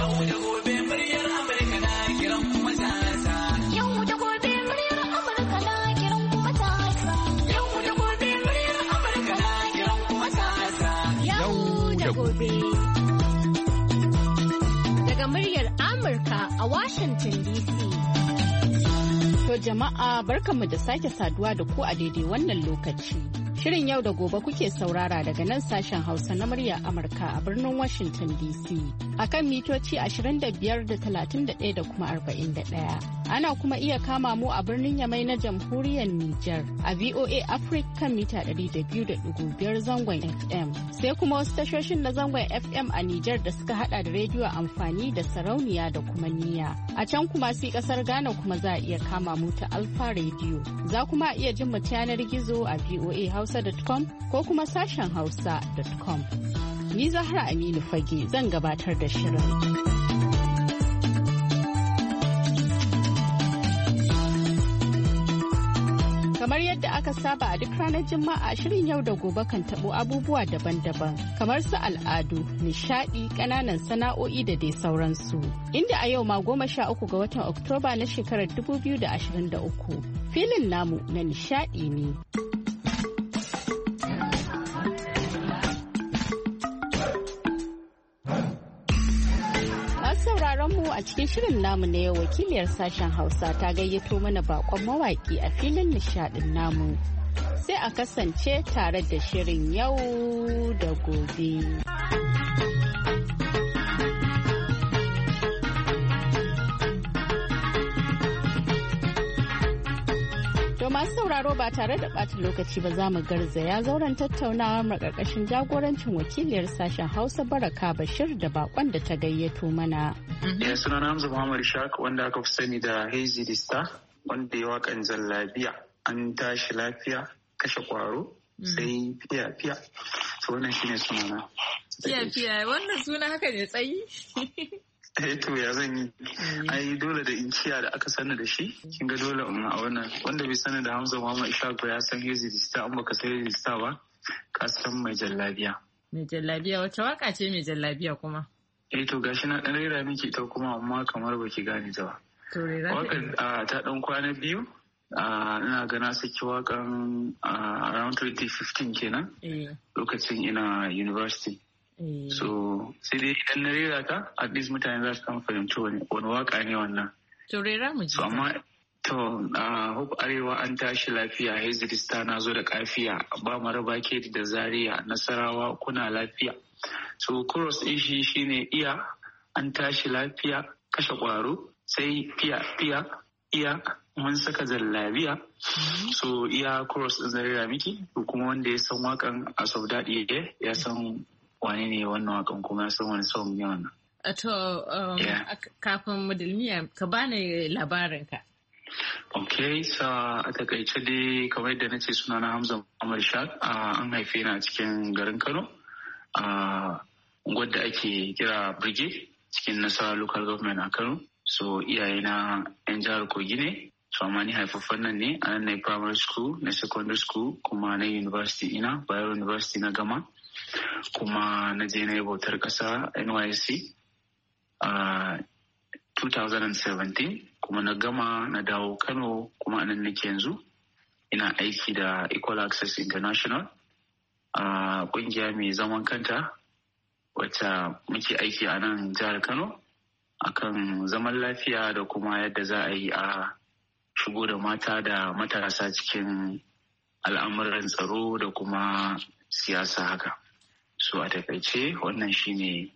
Daga muryar Amurka a Washington DC. To jama'a barkanmu da sake saduwa da ku a daidai wannan lokaci. Shirin yau da gobe kuke saurara daga nan sashen Hausa na muryar Amurka a birnin Washington DC. A kan mitoci 25 da 31 da kuma 41. Ana kuma iya kama mu a birnin Yamai na jamhuriyar Nijar a VOA Africa kan mita 200.5 zangon FM. Sai kuma wasu tashoshin na zangon FM a Nijar da suka hada da rediyo amfani da sarauniya da kuma niyya. A can kuma sai kasar Ghana kuma za a iya kama mu ta Alfa Radio. Za kuma iya jin mu ta yanar gizo a voahausa.com ko kuma sashen hausa.com. Ni Zahra Aminu Fage zan gabatar da shirin. Kamar yadda aka saba a duk ranar Juma'a shirin yau da gobe kan tabo abubuwa daban-daban kamar su al'adu, nishadi, ƙananan sana'o'i da dai sauransu. Inda a yau ma 13 ga watan Oktoba na shekarar 2023 filin namu na nishadi ne. mu a cikin shirin namu na yau wakiliyar sashen Hausa ta gayyato mana bakon mawaki a filin nishadin namu. Sai a kasance tare da shirin yau da gobe. Masu sauraro ba tare da ɓata lokaci ba za mu garzaya zauren tattaunawar makarkashin jagorancin wakiliyar sashen Hausa Baraka Bashir da bakon da ta gayyato mana. Ya sunana Hamza Muhammad Shak wanda aka fi sani da Hazy the Star wanda ya wakan jallabiya an tashi lafiya kashe kwaro sai fiya. To wannan shine sunana. Fiya wannan suna haka ne tsayi. To ya zan yi ai dole da inciya da aka sani da shi kin ga dole a wannan wanda bai sani da Hamza Muhammad Ishaq ba ya san Hazy the Star an baka sai the Star ba ka san mai jallabiya wace waka ce mai jallabiya kuma to gashi na dan rera miki ta kuma amma kamar baki gane ta ba to rera ta dan kwana biyu ina ga na saki wakan around 2015 kenan lokacin ina university. So sai dai idan na rera ta at least mutane za su kan fahimci wani waka ne wannan. To rera mu ji. So amma Hope Arewa an tashi lafiya Hazy the Star na zo da kafiya ba maraba ke da Zaria Nasarawa kuna lafiya. So chorus din shi shine iya an tashi lafiya kashe kwaro sai fiya iya mun saka zallabiya. So iya chorus din Zaria miki kuma wanda ya san wakan a sau daɗi ya san wane ne wannan wakan kuma ya san wani song ne wannan. Kafin mudulmiya ka bani labarinka. Okay, a takaice dai kamar yadda nace suna na Hamza Muhammad Shak an haife ni a cikin garin Kano wadda ake kira Brigade cikin Nasarawa local government a Kano. So iyayena 'yan jihar Kogi ne. So amma ni haifaffen nan ne a nan na primary school na secondary school kuma na university ina Bayero University na gama. Kuma na je na yi bautar ƙasa NYSC a 2017 kuma na gama na dawo Kano kuma anan nake yanzu ina aiki da Equal Access International a ƙungiya mai zaman kanta wacce muke aiki a nan jihar Kano akan zaman lafiya da kuma yadda za a yi a shigo da mata da matasa cikin al'amuran tsaro da kuma siyasa haka. So a takaice wannan shine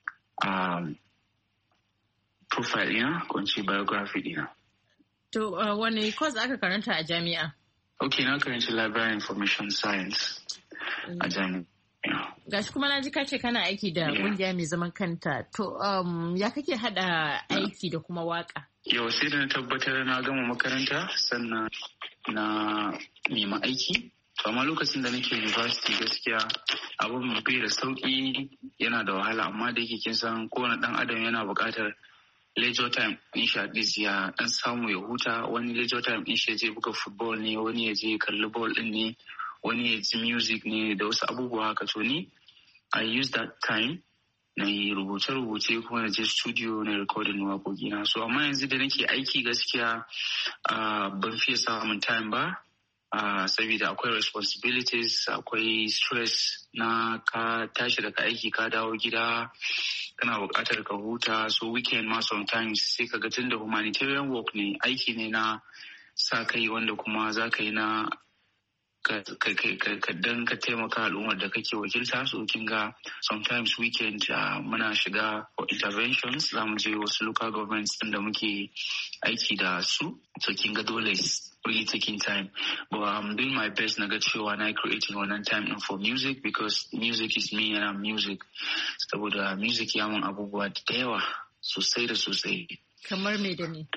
profile ɗina ko ce biography ɗina. To wani course aka karanta a jami'a? Okay, na karanci Library Information Science a jami'a. Gashi kuma na ji kace kana aiki da ƙungiya mai zaman kanta. To ya kake hada aiki da kuma waka? Yau sai da na tabbatar na gama makaranta sannan na nema aiki. Amma lokacin da nake university gaskiya abin bai da sauki yana da wahala amma da yake kin san kowane dan adam yana buƙatar leisure time in shi at least ya dan samu ya huta wani leisure time in shi ya je buga football ne wani ya je kalli ball din ne wani ya ji music ne da wasu abubuwa haka to ni I use that time na yi rubuce-rubuce kuma na je studio na recording waƙoƙina. So amma yanzu da nake aiki gaskiya ban fiye samun time ba saboda akwai responsibilities, akwai stress na ka tashi daga aiki ka dawo gida kana buƙatar ka huta. So weekend ma sometimes sai ka ga tunda humanitarian work ne, aiki ne na sa kai wanda kuma za ka yi na ka taimaka al'ummar da kake wakilta. So kin ga sometimes weekend muna shiga for interventions, za mu je wasu local governments din da muke aiki da su. So kin ga dole is really taking time, but I'm doing my best na ga cewa na creating wannan time in for music, because music is me and I'm music. Saboda music ya mun abubuwa da yawa sosai da sosai. Kamar me da me?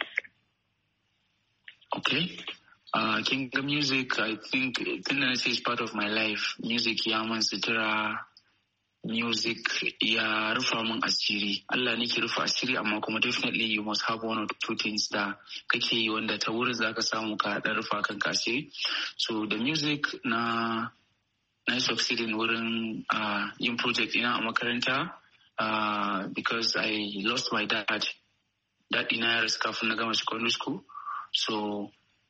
Okay. Kin ga music, I think tunda na ce is part of my life. Music ya mun sutura, music ya rufa mun asiri. Allah ne ke rufa asiri, amma kuma definitely you must have one or two things da kake yi wanda ta wurin zaka samu ka dan rufa kanka asiri. So the music na succeeding wurin yin project ina a makaranta because I lost my dad. Dad ina ya rasu kafin na gama secondary school. So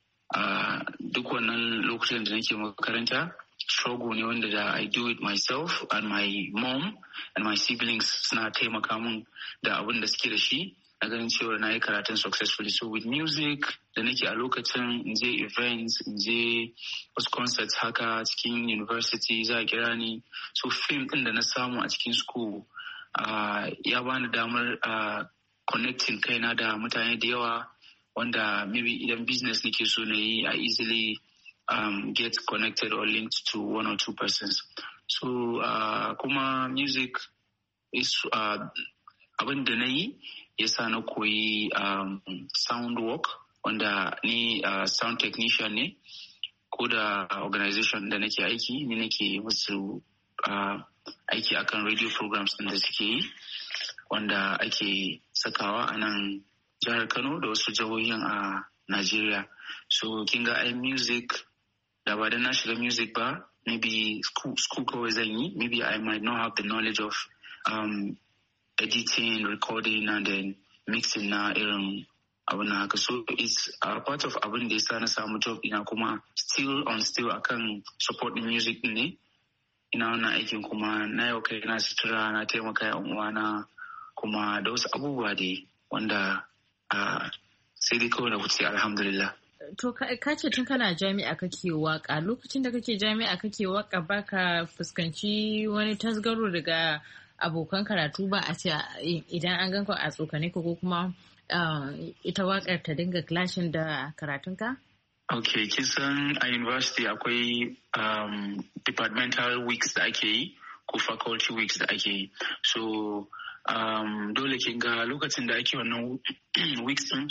duk wannan lokacin da nake makaranta struggle ne wanda da I do it myself, and my mom and my siblings suna taimaka mun da abin da suke da shi a ganin cewa na yi karatun successfully. So with music da nake a lokacin in je events, in je wasu concerts haka cikin university za a kira ni. So film din da na samu a cikin school ya bani damar connecting kaina da mutane da yawa, wanda maybe idan business nake so na yi, I easily get connected or linked to one or two persons. So kuma music is abin da na yi yasa na koyi sound work, wanda ni sound technician ne. Ko da organization da nake aiki, ni nake musu aiki akan radio programs din da suke yi, wanda ake sakawa a nan jihar Kano da wasu jihohin a Najeriya. So kin ga ai music da ba da na shiga music ba, maybe school kawai zan yi, maybe I might not have the knowledge of editing, recording and then mixing na irin abin na haka. So it's part of abin da yasa na samu job ina, kuma still akan support din music din ne ina wannan aikin, kuma na yau kai na sutura, na taimaka yan uwana kuma da wasu abubuwa dai wanda sai dai kawai na wuce alhamdulillah. To ka ce tun kana jami'a kake waka, lokacin da kake jami'a kake waka baka fuskanci wani tasgaro daga abokan karatu ba, a ce idan an ganka a tsokane ko kuma ita wakar ta dinga clashin da karatunka? Okay, kisan a university akwai departmental weeks da ake yi ko faculty weeks da ake yi. So dole kin ga lokacin da ake wannan weeks din,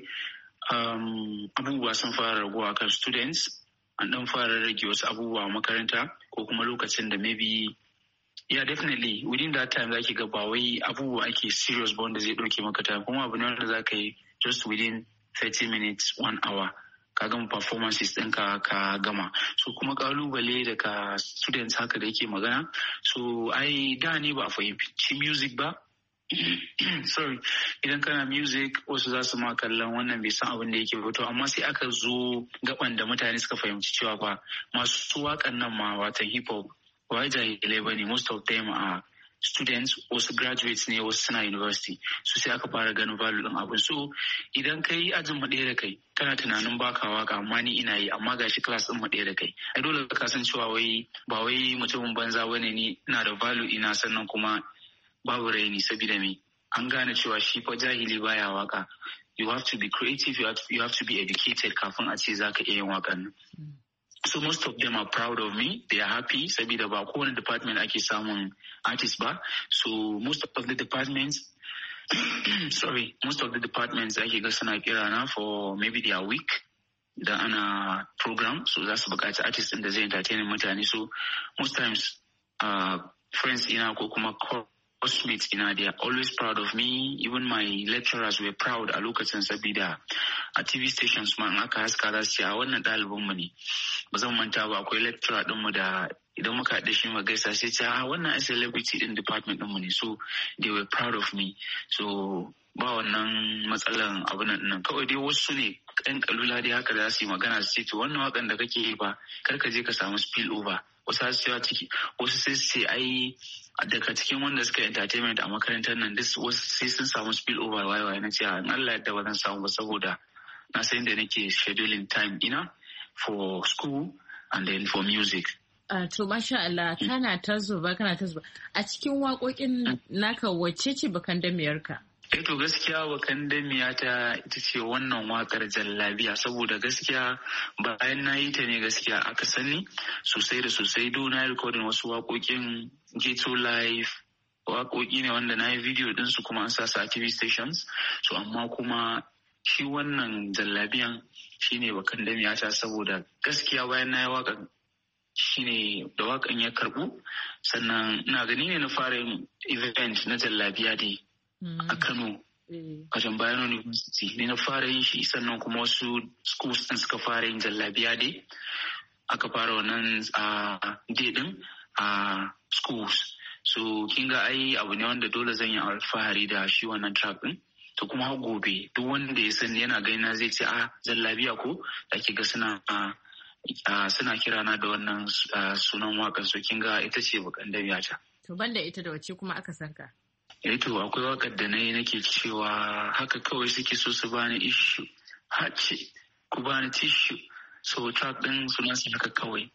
abubuwa sun fara raguwa kan students, an dan fara rage wasu abubuwa a makaranta, ko kuma lokacin da maybe definitely within that time zaki ga ba wai abubuwa ake serious ba wanda zai dauke maka time, kuma abu ne wanda zaka yi just within 30 minutes 1 hour ka gama performances ɗinka ka gama. So kuma kalubale daga students haka da yake magana, so ai da ne ba a fahimci music ba. Sorry, idan kana music wasu za su ma kallon wannan bai san abin da yake ba, to amma sai aka zo gaban da mutane suka fahimci cewa ba masu wakan nan ma watan hip hop wai jahilai bane, most of them are students, wasu graduates ne, wasu suna university. So sai aka fara ganin value din abin. So idan kai ajin mu ɗaya da kai kana tunanin baka waka, amma ni ina yi, amma gashi class din mu ɗaya da kai, ai dole ka san cewa wai ba wai mutumin banza bane, ni ina da value ina, sannan kuma babu raini, saboda me an gane cewa shi fa jahili baya waka. You have to be creative, you have to be educated kafin a ce zaka iya yin wakan nan. So most of them are proud of me, they are happy, saboda ba kowane department ake samun artist ba. So most of the departments ake ga suna kira na for maybe their week da ana program, so za su buƙaci artist din da zai entertain mutane. So most times friends ina ko kuma housemates ina, they are always proud of me. Even my lecturers were proud a lokacin, sabida a TV stations ma in aka haska za su ce a wannan ɗalibin mu ne. Ba zan manta ba, akwai lecturer din mu da idan muka haɗe shi mu gaisa sai ce wannan a celebrity din department din mu ne, so they were proud of me. So ba wannan matsalan abin nan, kawai dai wasu ne ɗan kalula dai haka za su yi magana su ce to wannan wakan da kake yi ba kar ka je ka samu spill over. Wasu sai su ce ai daga cikin wanda suka entertainment a makarantar nan wasu sai sun samu spill over wayewaye. Na ce in Allah yadda ba zan samu ba, saboda na san da nake scheduling time ina for school and then for music. To masha Allah, kana ta zuba. A cikin waƙoƙin naka wacce ce bakan damiyarka? To gaskiya bakan damiyata ita ce wannan waƙar Jallabiya, saboda gaskiya bayan na yi ta ne gaskiya aka sani sosai da sosai. Do na yi recording wasu waƙoƙin Ghetto Live, waƙoƙi ne wanda na yi video ɗinsu kuma an sa su a TV stations. So amma kuma shi wannan Jallabiyan shine bakan damiyata, saboda gaskiya bayan na yi waƙar shine da wakan ya karbu, sannan ina gani ne na fara yin event na Jallabiya dai a Kano a Jambayan University ne na fara yin shi, sannan kuma wasu schools din suka fara yin Jallabiya dai, aka fara wannan day din a schools. So kin ga ai abu ne wanda dole zan yi alfahari da shi wannan track din. To kuma har gobe duk wanda ya sani yana gaina zai ce Jallabiya ko da ke ga suna kirana da wannan sunan wakan. So kin ga ita ce bakan damiyata. To banda ita da wace kuma aka san ka? To akwai wakar da nayi nake cewa haka kawai suke so su bani issue, hace ku bani tissue. So track din sunan sa haka kawai.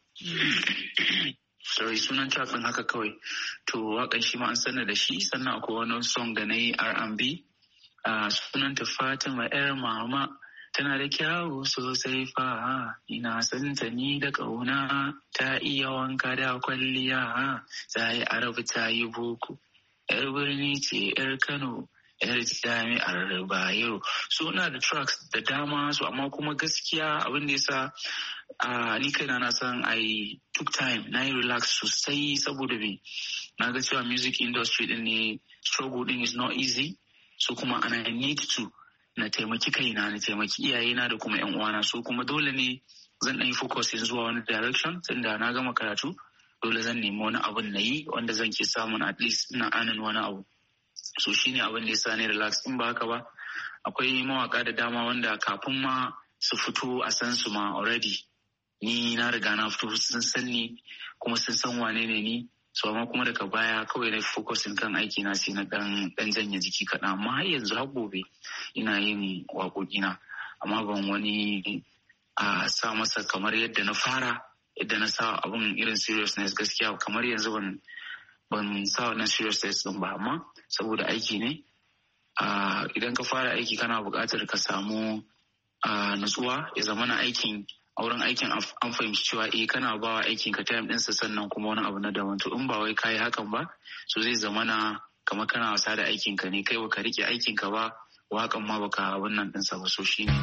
Sorry, sunan track din haka kawai. To wakan shi ma an sanar da shi, sannan akwai wani song da nayi R&B sunanta Fatima yar mama. Tana da kyawu sosai fa, ina son ta ni da ƙauna, ta iya wanka da kwalliya, ta yi Arabu ta yi boko, ‘yar birni ce ‘yar Kano, ‘yar jami'ar Bayero. So na da tracks da dama, so amma kuma gaskiya abin da yasa ni kaina na san I took time, na yi relax sosai, saboda na ga cewa music industry din ne, struggle din is not easy, so kuma and I need to na taimaki kaina, na taimaki iyayena da kuma yan uwana. So kuma dole ne zan ɗan yi focus zuwa wani direction, tunda na gama karatu dole zan nemi wani abun na yi wanda zan ke samun at least ina anan wani abu. So shine abin da yasa ne relax. In ba haka ba akwai mawaka da dama wanda kafin ma su fito a san su ma already ni na riga na fito, sun san ni kuma sun san wane ne ni. So amma kuma daga baya kawai na focusin kan aiki na sai na dan janye jiki kaɗan, amma har yanzu har gobe ina yin waƙoƙina, amma ban wani sa masa kamar yadda na fara, yadda na sa abun irin seriousness. Gaskiya kamar yanzu ban sa wannan seriousness din ba, amma saboda aiki ne. Idan ka fara aiki kana buƙatar ka samu nutsuwa, ya zama na aikin a wurin aikin an fahimci cewa kana bawa aikin ka time ɗinsa, sannan kuma wani abu na daban. To in ba wai kayi hakan ba, so zai zama na kamar kana wasa da aikin ka ne, kai baka rike aikin ka ba, wakan ma baka abin nan ɗinsa ba. So shine.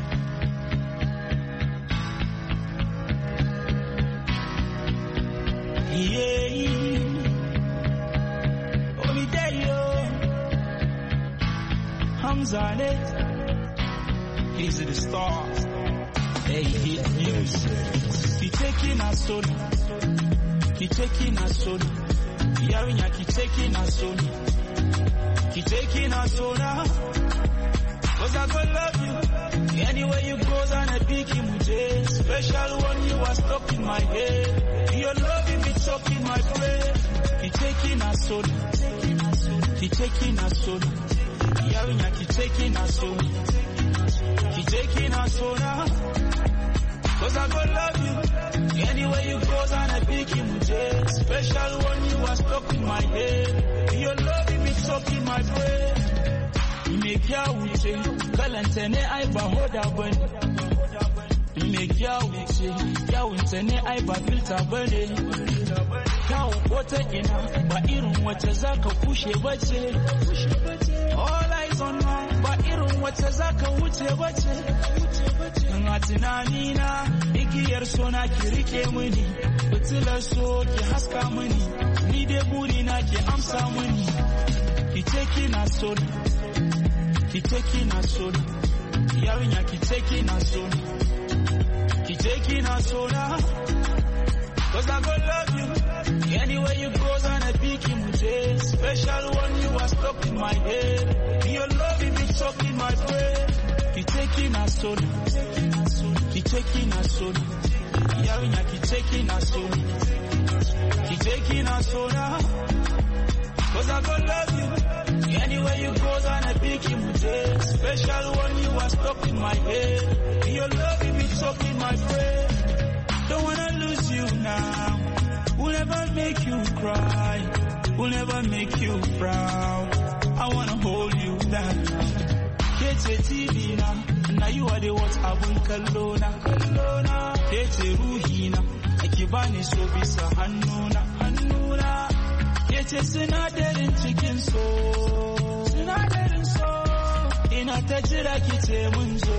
He's the stars. They hit music. He taking a soul. He taking a soul. Yarinya, he taking a soul. He taking a soul now. Cause I gonna love you. Anywhere you go, I pick him with special one, you are stuck in my head. Your loving me stuck in my brain. He taking a soul. He taking a soul. Yarinya, he taking a soul. He taking a soul now. Cause I gonna love you. Anywhere you go, I pick him with special one, you are stuck in my head. Your loving me stuck in my brain. Me kya wuce, kalanta ne ai ba hoda bane. Me kya wuce, kyawunta ne ai ba filta bane. Kyawun wata ina, ba irin wacce zaka kushe bace. All eyes on her, ba irin wacce zaka wuce bace. A tunanina, igiyar so na ki rike mini, fitilar so ki haska mini, ni dai burina ki amsa mini. Kiteki na sona, kiteki na sona, yarinya kiteki na sona, kiteki na sona. Cause I gon' love you anywhere you go, and I pick you mute. Special one, you are stuck in my head. Your love is been stuck in my brain. Kiteki na sona, kiteki na sona, yarinya kiteki na sona, kiteki na sona. Cause I gon' love you anywhere you go, and I pick you mute. Special one, you are stuck in my head. Your love is been stuck in my brain. Don't wanna lose you now. We'll never make you cry. We'll never make you proud. I wanna hold you down now. Kete TV now you are the what abun kallona. Kete ruhina, akibani so bisa hannuna. Kete sinadarin cikin so. Ina ta jira kite mun zo.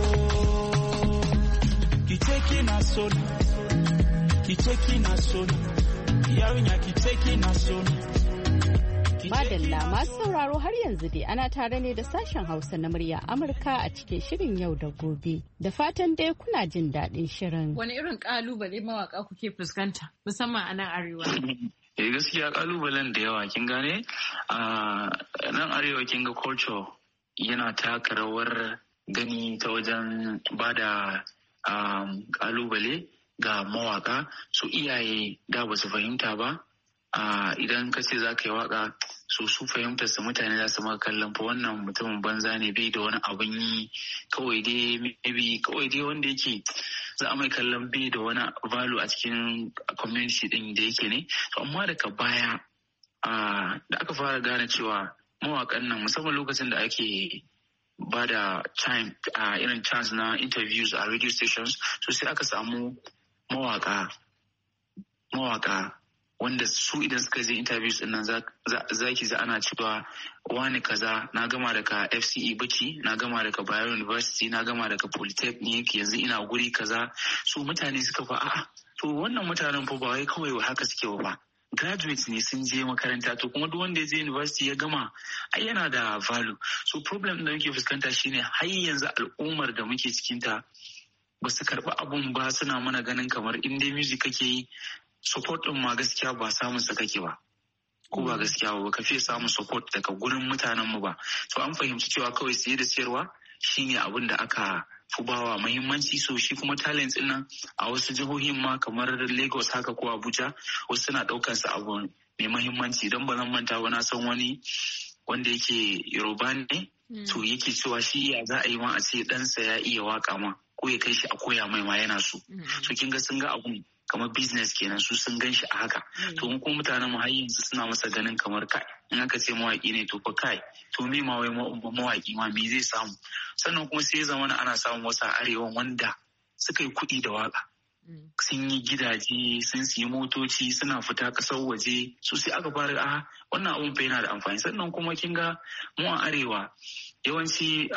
Kiteki na sona. Kiteki na sona, yarinya kiteki na sona. Madalla masu sauraro har yanzu dai ana tare ne da sashen Hausa na murya Amurka a cikin shirin yau da gobe. Da fatan dai kuna jin daɗin shirin. Wani irin ƙalubale mawaka kuke fuskanta musamman a nan arewa? Gaskiya ƙalubalen da yawa kin gane? Nan arewa kin ga culture yana taka rawar gani ta wajen bada ƙalubale ga mawaka. Su iyaye da ba su fahimta ba, idan ka ce za ka yi waka su fahimtar su mutane za su maka kallon fa wannan mutumin banza ne bai da wani abin yi, kawai dai wanda yake za a mai kallon bai da wani value a cikin community din da yake ne. Amma daga baya da aka fara gane cewa mawakan nan musamman lokacin da ake ba da time irin chance na interviews a radio stations, so sai aka samu mawaka wanda su idan suka je interviews din nan zaki za ana cewa wani kaza na gama daga FCE Bauchi, na gama daga Bayero University, na gama daga Polytechnic, yanzu ina guri kaza. Su mutane suka fa to wannan mutanen fa ba wai kawai haka suke ba, graduates ne sun je makaranta, to kuma duk wanda ya je university ya gama ai yana da value. So problem da muke fuskanta shine har yanzu al'ummar da muke cikin ta ba su karɓi abun ba, suna mana ganin kamar in dai music kake yi support ɗin ma gaskiya ba samun sa kake ba, ko ba gaskiya ba ka fiye samun support daga gurin mutanen mu ba. To an fahimci cewa kawai siye da siyarwa shine abin da aka fi bawa muhimmanci. So shi kuma talent ɗin nan a wasu jihohin ma kamar Lagos haka ko Abuja wasu suna ɗaukar sa abu mai muhimmanci. Don ba zan manta ba, na san wani wanda yake Yoruba ne, to yake cewa shi ya za a yi ma a ce ɗansa ya iya waka ma ko ya kai shi a koya mai ma yana so. So kin ga sun ga abun kamar business kenan, su sun gan shi a haka. To mu kuma mutanen mu har yanzu suna masa ganin kamar kai in aka ce mawaki ne to fa kai to me ma wai mawaki ma me zai samu. Sannan kuma sai zamana ana samun wasu arewa wanda suka yi kuɗi da waka, sun yi gidaje, sun siyi motoci, suna fita ƙasar waje. So sai aka fara wannan abun fa yana da amfani. Sannan kuma kin ga mu a arewa yawanci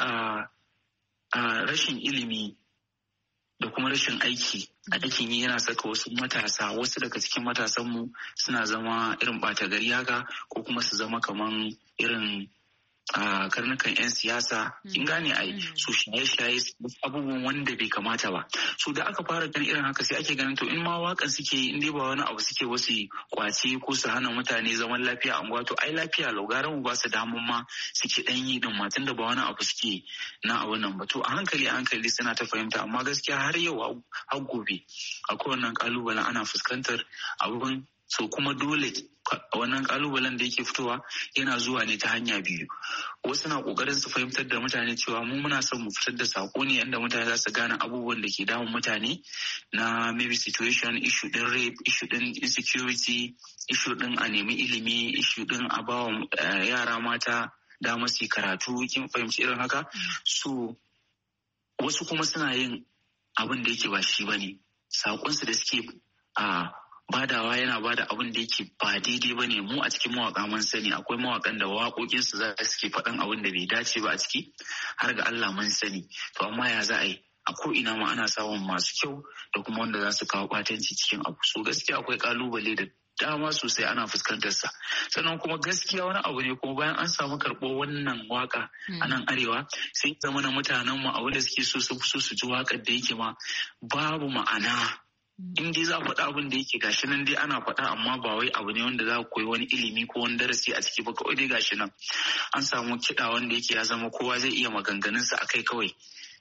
rashin ilimi da kuma rashin aikin yi yana saka wasu matasa, wasu daga cikin matasanmu suna zama irin ɓata gari haka, ko kuma su zama kaman irin karnukan 'yan siyasa. Kin gane ai su shaye-shaye abubuwan wanda bai kamata ba. So da aka fara ganin irin haka sai ake ganin to in ma wakan suke in dai ba wani abu suke wasu kwace ko su hana mutane zaman lafiya a unguwa, to ai lafiya laugaran mu ba su damun ma suke dan yi din matan da ba wani abu suke na abun nan ba. To a hankali suna ta fahimta, amma gaskiya har yau har gobe akwai wannan kalubalen ana fuskantar abun. So kuma dole wannan kalubalen da yake fitowa yana zuwa ne ta hanya biyu. Wasu na kokarin su fahimtar da mutane cewa mu muna son mu fitar da sako ne yadda mutane za su gane abubuwan da ke damun mutane na maybe situation, issue din rape, issue din insecurity, issue din a nemi ilimi, issue din a bawa yara mata dama su karatu. Kin fahimci irin haka? So wasu kuma suna yin abin da yake ba shi bane, sakonsu da suke badawa yana bada abin da yake ba daidai ba ne. Mu a cikin mawaka mun sani akwai mawakan da waƙoƙinsu za su ke faɗan abin da bai dace ba a ciki, har ga Allah mun sani. To amma ya za a yi? A ko ina ma ana samun masu kyau da kuma wanda za su kawo ɓatanci cikin abu. So gaskiya akwai ƙalubale da dama sosai ana fuskantar sa. Sannan kuma gaskiya wani abu ne kuma bayan an samu karɓo wannan waka a nan arewa sai zama na mutanen mu abin da suke so su ji wakar da yake ma babu ma'ana. In dai za a faɗa abin da yake gashi nan dai ana faɗa amma ba wai abu ne wanda za ku koyi wani ilimi ko wani darasi a ciki ba, kawai dai gashi nan an samu kiɗa wanda yake ya zama kowa zai iya maganganunsa a kai kawai.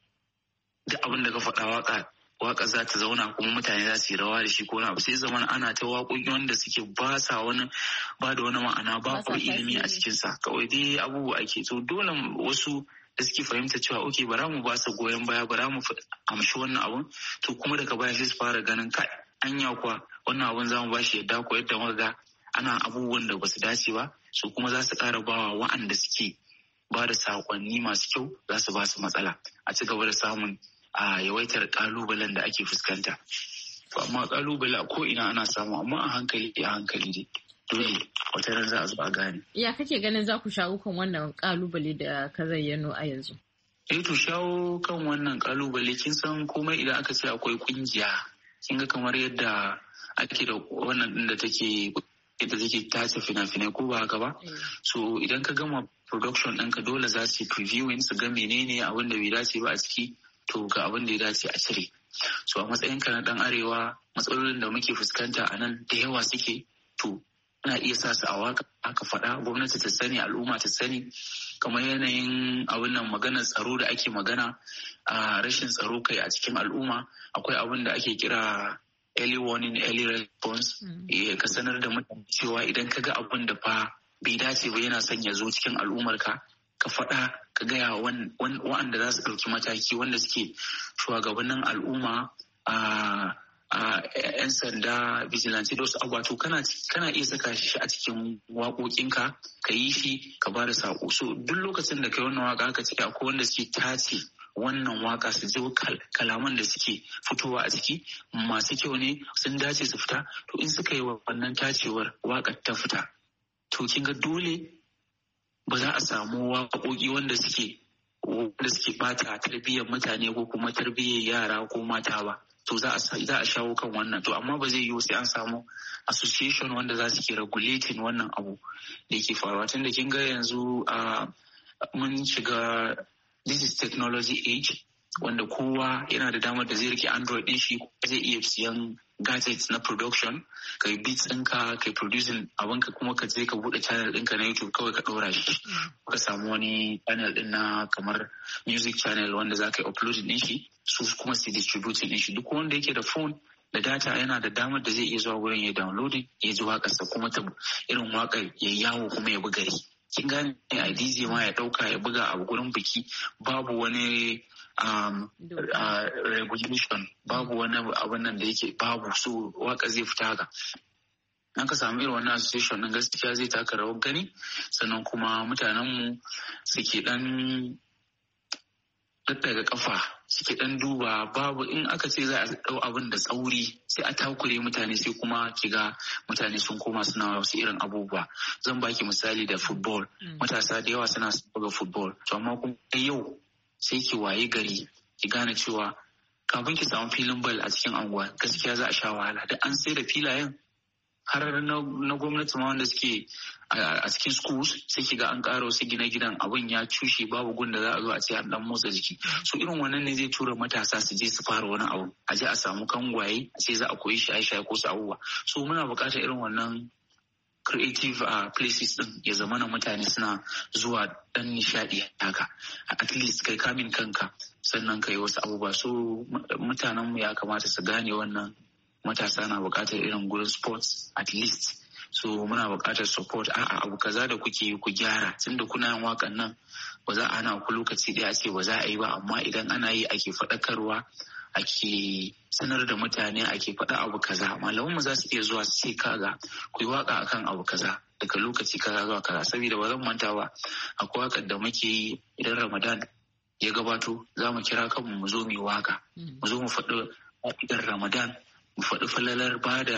Duk abin da ka faɗa waka za ta zauna kuma mutane za su yi rawa da shi ko na abu sai zaman ana ta waƙoƙi wanda suke ba da wani ma'ana ba ko ilimi a cikinsa, kawai dai abubuwa ake. To dole wasu da suke fahimta cewa oke bara mu ba su goyon baya, bara mu amshi wannan abun, to kuma daga baya sai su fara ganin kai anya kuwa wannan abun za mu ba shi yadda ko yadda muka ga ana abubuwan da ba su dace ba, su kuma za su ƙara bawa wa'anda suke ba da saƙonni masu kyau za su ba su matsala, a ci gaba da samun a yawaitar ƙalubalen da ake fuskanta. To amma ƙalubale a ko ina ana samu, amma a hankali dai dole wata ran za a zo a gane. Ya kake ganin za ku shawo kan wannan ƙalubale da ka zayyano a yanzu? To shawo kan wannan ƙalubale kin san komai idan aka ce akwai ƙungiya, kin ga kamar yadda ake da wannan din da take tace fina-finai ko ba haka ba. So idan ka gama production ɗinka dole za su yi previewing su ga menene abin da bai dace ba a ciki, to ga abin da ya dace a cire. So a matsayinka na ɗan arewa matsalolin da muke fuskanta a nan da yawa suke, to ana iya sa su a waka aka faɗa, gwamnati ta sani, al'umma ta sani, kamar yanayin abin nan maganar tsaro da ake magana, a rashin tsaro kai a cikin al'umma akwai abin da ake kira early warning, early response. Ka sanar da mutane cewa idan ka ga abin da fa bai dace ba yana son ya zo cikin al'ummarka, ka faɗa ka gaya wa'anda za su ɗauki mataki, wanda suke shugabannin al'umma, a 'yan sanda, vigilante da wasu abubuwa. Kana iya saka shi a cikin waƙoƙinka, ka yi shi ka ba da saƙo. So duk lokacin da kai wannan waƙa aka ce akwai wanda suke tace wannan waƙa su ji kalaman da suke fitowa a ciki masu kyau ne, sun dace su fita, to in suka yi wannan tacewar waƙar ta fita, to kin ga dole ba za a samu waƙoƙi wanda suke bata tarbiyyar mutane ko kuma tarbiyyar yara ko mata ba. To za a shawo kan wannan, to amma ba zai yiwu sai an samu association wanda za su ke regulating wannan abu da yake faruwa. Tun da kin ga yanzu mun shiga this is technology age, wanda kowa yana da damar da zai rike Android din shi, zai iya siyan gadgets na production, kai beats ɗinka, kai producing abinka, kuma ka je ka buɗe channel ɗinka na YouTube kawai ka ɗora shi. Ka samu wani channel ɗin na kamar music channel wanda za ka yi uploading ɗin shi, su kuma su distributing ɗin shi. Duk wanda yake da phone da data yana da damar da zai iya zuwa wurin ya downloading, ya ji waƙarsa, kuma ta irin waƙar ya yawo kuma ya buga gari. Kin gane a DJ ma ya ɗauka ya buga a gurin biki, babu wani regulation, babu wani abin nan da yake babu, so waka zai fita haka. An ka samu irin wannan association nan gaskiya zai taka rawar gani, sannan kuma mutanenmu suke dan daga kafa, suke dan duba, babu in aka ce za a dau abin da tsauri sai a takure mutane, sai kuma kiga mutane sun koma suna wasu irin abubuwa. Zan baki misali da football, matasa da yawa suna buga football, to amma kuma yau sai ki waye gari ki gane cewa kafin ki samu filin bal a cikin anguwa gaskiya za a sha wahala, da an sai da filayen har na gwamnati ma wanda suke a cikin schools, sai ki ga an ƙara wasu gine-ginen, abin ya cushe, babu gun da za a zo a ce an dan motsa jiki. So irin wannan ne zai tura matasa su je su fara wani abu, a je a samu kangwaye, a ce za a koyi shaye-shaye ko su abubuwa. So muna buƙatar irin wannan creative places din ya zama na mutane suna zuwa dan nishadi haka, at least kai kamin kanka sannan kai wasu abubuwa. So mutanenmu ya kamata su gane wannan, matasa na buƙatar irin gurin sports at least. So muna buƙatar support, abu kaza da kuke ku gyara, tunda kuna yin waƙan nan ba za a hana ku lokaci ɗaya ce ba za a yi ba, amma idan ana yi ake faɗakarwa, ake sanar da mutane, ake faɗa abu kaza, malamanmu za su iya zuwa su ce kaga ku yi waƙa akan abu kaza daga lokaci kaza zuwa kaza. Saboda ba zan manta ba, akwai waƙar da muke yi idan Ramadan ya gabato, za mu kira kanmu mu zo mu yi waƙa, mu zo mu faɗi idan Ramadan, mu faɗi falalar bada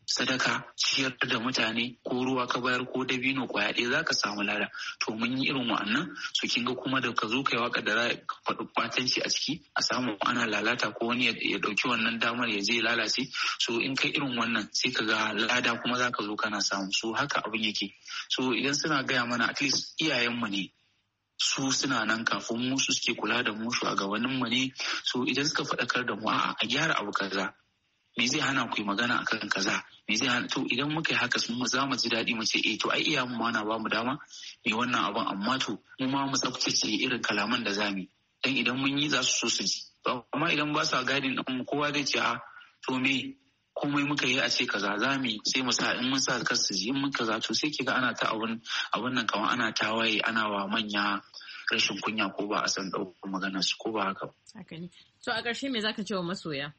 sadaka, ciyar da mutane, ko ruwa ka bayar ko dabino kwaya ɗaya za ka samu lada. To mun yi irin wa'annan, so kin ga kuma da ka zo kai waka da za ka faɗi ɓatanci a ciki, a samu ana lalata ko wani ya ɗauki wannan damar ya je lalace. So in kai irin wannan sai ka ga lada kuma za ka zo kana samu. So haka abin yake. So idan suna gaya mana at least iyayenmu ne, su suna nan kafin mu, su suke kula da mu, shugabanninmu ne. So idan suka faɗakar da mu a gyara abu kaza, me zai hana ku yi magana akan kaza, me zai hana, to idan muka yi haka mu za mu ji daɗi mu ce to ai iyayen mu na ba mu dama me wannan abun, amma to mu ma mu tsaftace irin kalaman da zamu yi, dan idan mun yi za su so su ji. Amma idan ba sa gadin din mu, kowa zai ce to me komai muka yi a ce kaza za mu sai mu sa, in mun sa kar su ji, in mun kaza to sai kiga ana ta abun nan kamar ana tawaye, ana wa manya rashin kunya ko ba a san ɗaukar maganar su ko ba haka. Haka ne. To a ƙarshe me zaka ce wa masoya?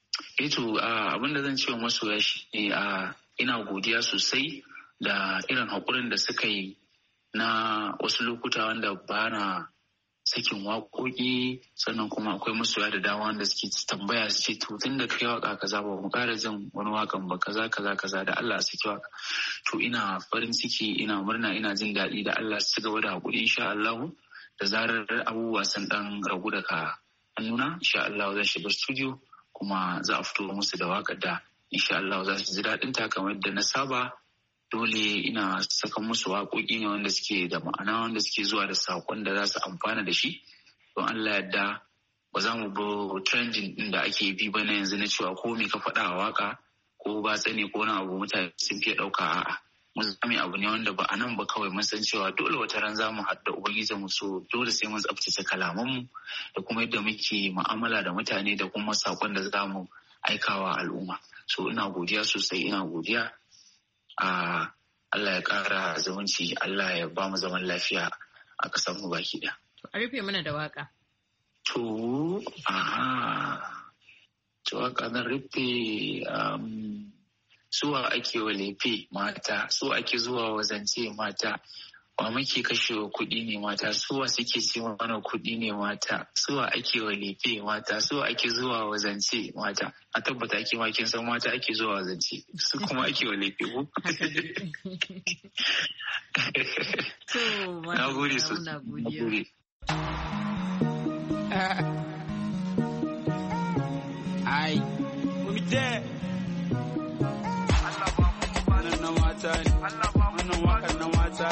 To abin da zan ce wa masoya shi ne ina godiya sosai da irin haƙurin da suka yi na wasu lokuta wanda ba na sakin waƙoƙi, sannan kuma akwai masoya da dama wanda suke tambaya su ce to tun da kai waƙa kaza ba mu ƙara jin wani waƙan ba kaza da Allah su saki waƙa. To ina farin ciki, ina murna, ina jin daɗi da Allah su ci gaba da haƙuri insha Allah. Da zarar abubuwa sun ɗan ragu daga hannuna insha Allah zan shiga studio kuma za a fito musu da waƙar da insha Allah za su ji daɗin ta kamar yadda na saba. Dole ina saka musu waƙoƙi ne wanda suke da ma'ana, wanda suke zuwa da saƙon da za su amfana da shi. Don Allah yadda ba za mu bi trending ɗin da ake bi ba na yanzu na cewa ko me ka faɗa a waƙa ko ba tsane ko wani abu mutane sun fiye ɗauka a'a. Mun zame abu ne wanda ba a nan ba kawai mun san cewa dole wata ran za mu haɗa Ubangijinmu, so dole sai mun tsaftace kalamanmu da kuma yadda muke mu'amala da mutane da kuma saƙon da za mu aikawa al'umma. So ina godiya sosai, ina godiya. Allah ya ƙara zumunci, Allah ya ba mu zaman lafiya a ƙasar mu baki ɗaya. A rufe mana da waka. To waka zan rufe. Suwa ake wa lefe mata, suwa ake zuwa wa zance mata, wa muke kashewa kuɗi ne mata, suwa suke ce mana kuɗi ne mata, suwa ake wa lefe mata, suwa ake zuwa wa zance mata. A tabbata ake makin san mata ake zuwa wa zance, su kuma ake wa lefe ko? Na gode su. Ai, we there. Wannan wakar na mata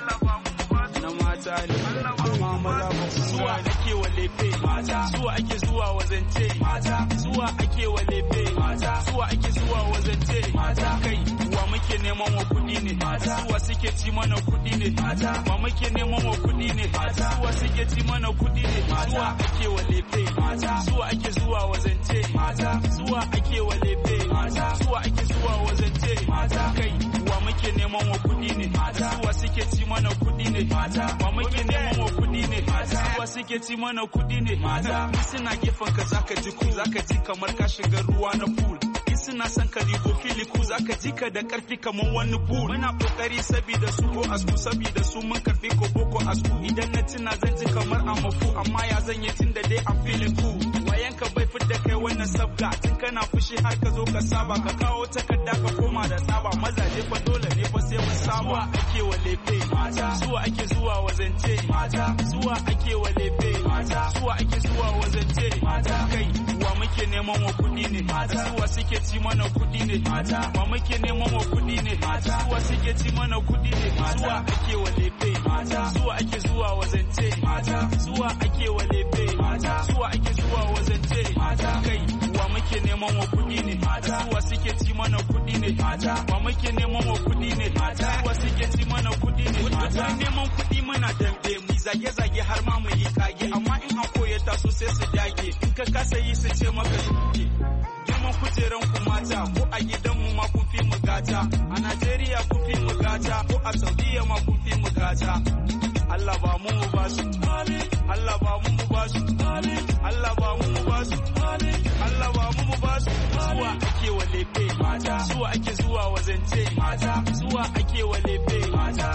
ne, na mata ne, amma maza ba suwa ake wa lefe mata, suwa ake zuwa wazance mata, suwa ake wa lefe mata, suwa ake zuwa wazance mata. Kai wa muke neman wa kuɗi ne mata, suwa suke ci mana kuɗi ne mata, wa muke neman wa kuɗi ne mata, suwa suke ci mana kuɗi ne mata. Suwa ake wa lefe mata, suwa ake zuwa wazance mata, suwa ake wa lefe mata, suwa ake zuwa wazance mata. Kai wa muke neman wa kuɗi ne mata, suwa suke ci mana kuɗi ne mata, wa muke neman wa kuɗi ne mata, suwa suke ci mana kuɗi ne mata. Suna gefen ka zaka ji ku, zaka ji kamar ka shiga ruwa na pool. Suna son ka rigo filiku, zaka ji ka da karfi kamar wani bull. Muna kokari sabida su ko asku, sabida su mun karfi ko boko asku. Idan na tuna zan ji kamar amafu, amma ya zan yi tunda dai I'm feeling cool. Wayan ka bai fidda kai wannan sabga, tun kana fushi har ka zo ka saba, ka kawo takarda ka koma da saba. Mazaje fa dole ne fa sai mun saba. Ake wa lefe mata, suwa ake zuwa wazance mata, suwa ake wa lefe mata, suwa ake zuwa wazance mata. Kai wa muke neman wa kuɗi ne mata, suwa suke ci mana kuɗi ne mata, wa muke neman wa kuɗi ne mata, suwa suke ci mana kuɗi ne mata. Suwa ake wa lefe mata, suwa ake zuwa wazance mata, suwa ake wa lefe mata, suwa ake zuwa wazance mata. Kai wa muke neman wa kuɗi ne mata, suwa suke ci mana kuɗi ne mata, wa muke neman wa kuɗi ne mata, suwa suke ci mana kuɗi ne mata. Wani neman kuɗi muna dambe, mu zage-zage har ma mu yi kage, amma in an koya taso sai su dage, in ka kasa yi su ce maka suke. Girman kujeran ku mata, ko a gidanmu ma kun fi mu gata, a Najeriya kun fi mu gata, ko a Saudiya ma kun fi mu gata. Allah ba mu ba su, Allah ba mu ba su, Allah ba mu ba su, Allah ba mu ba su. Suwa ake wa lefe mata, suwa ake zuwa wazance mata, suwa ake wa lefe mata, suwa ake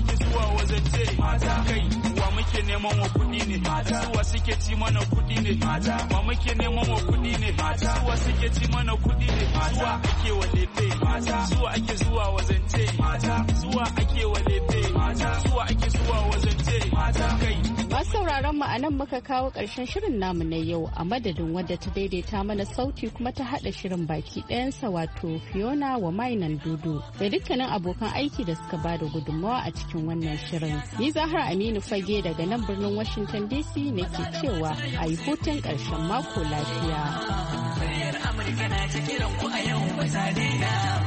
ake zuwa wazance kai wa muke neman wa kuɗi ne suwa suke ci mana kuɗi ne wa muke neman wa kuɗi ne suwa suke ci mana kuɗi ne suwa ake wa lefe suwa ake zuwa wazance suwa ake wa lefe suwa ake zuwa wazance kai. Masu sauraron mu anan muka kawo ƙarshen shirin namu na yau a madadin wadda ta daidaita mana sauti kuma ta haɗa shirin baki ɗayansa wato Fiona wa mainan dudu da dukkanin abokan aiki da suka bada gudunmawa a cikin wannan shirin. Ni Zahra Aminu Fage daga nan birnin Washington DC nake cewa a yi hutun ƙarshen mako lafiya. Amurka na ta kiran ku a yau ba